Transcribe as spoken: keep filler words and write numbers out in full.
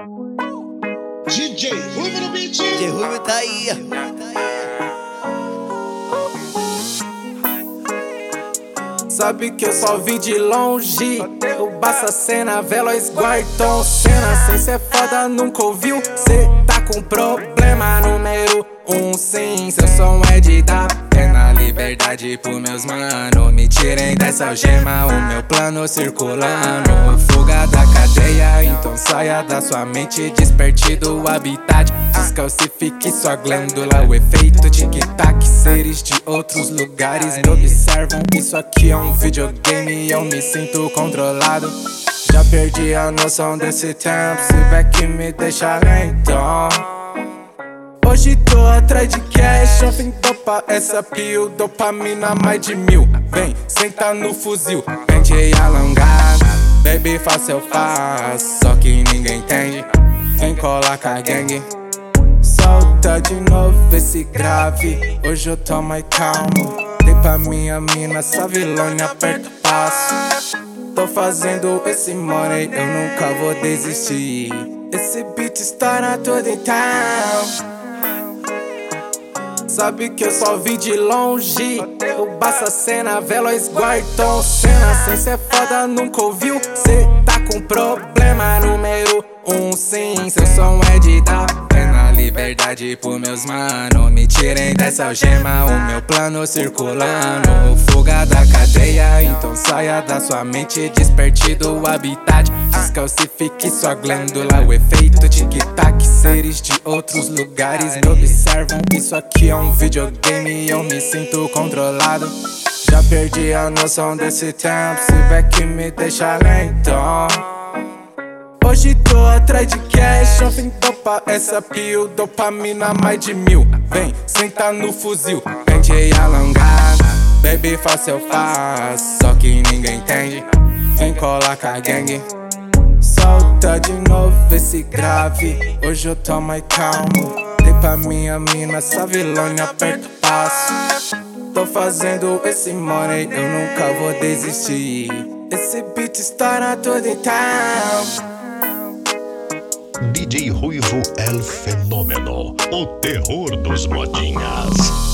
D J Ruivo no beat. D J Ruivo tá aí. Sabe que eu só vim de longe. O Bassa-Cena, Veloz, Guaidon, Cena. Sem ser foda, nunca ouviu. Cê tá com problema, número um, sim. Seu som é de dar pena. Liberdade pro meus mano. Me tirem dessa algema, o meu plano circulando. Fuga da cadeia, então saia da sua mente. Desperte do habitat, descalcifique sua glândula. O efeito tic-tac, seres de outros lugares me observam. Isso aqui é um videogame e eu me sinto controlado. Já perdi a noção desse tempo, se back me deixa lento. Hoje tô atrás de cash, ontem dopa essa pio, dopamina mais de mil. Vem, senta no fuzil, pente alongada. Baby, faço eu faço, só que ninguém entende. Vem colar com a gangue. Solta de novo esse grave, hoje eu tô mais calmo. Dei pra minha mina, essa vilônia aperta o passo. Tô fazendo esse money, eu nunca vou desistir. Esse beat estoura todo em town. Sabe que eu só vim de longe. O Bassa-Cena, Veloz, Guaidon, Cena. Sem ser foda, nunca ouviu. Cê tá com problema, número um, sim. Seu som é de dar pena. Liberdade pro meus mano. Me tirem dessa algema, o meu plano circulando. Fuga da cadeia, então saia da sua mente. Desperte do habitat, descalcifique sua glândula. O efeito tic-tac, seres de outros lugares me observam. Isso aqui é um videogame e eu me sinto controlado. Já perdi a noção desse tempo, se back me deixa lento. Hoje tô atrás de cash, ontem dopa essa pio, dopamina mais de mil. Vem, senta no fuzil, pente alongada. Baby, faço eu faço, só que ninguém entende. Vem colar com a gangue. Solta de novo esse grave, hoje eu tô mais calmo. Dei pra minha mina, essa vilônia aperta o passo. Tô fazendo esse money, eu nunca vou desistir. Esse beat estoura todo em town. D J Ruivo é o fenômeno, o terror dos modinhas.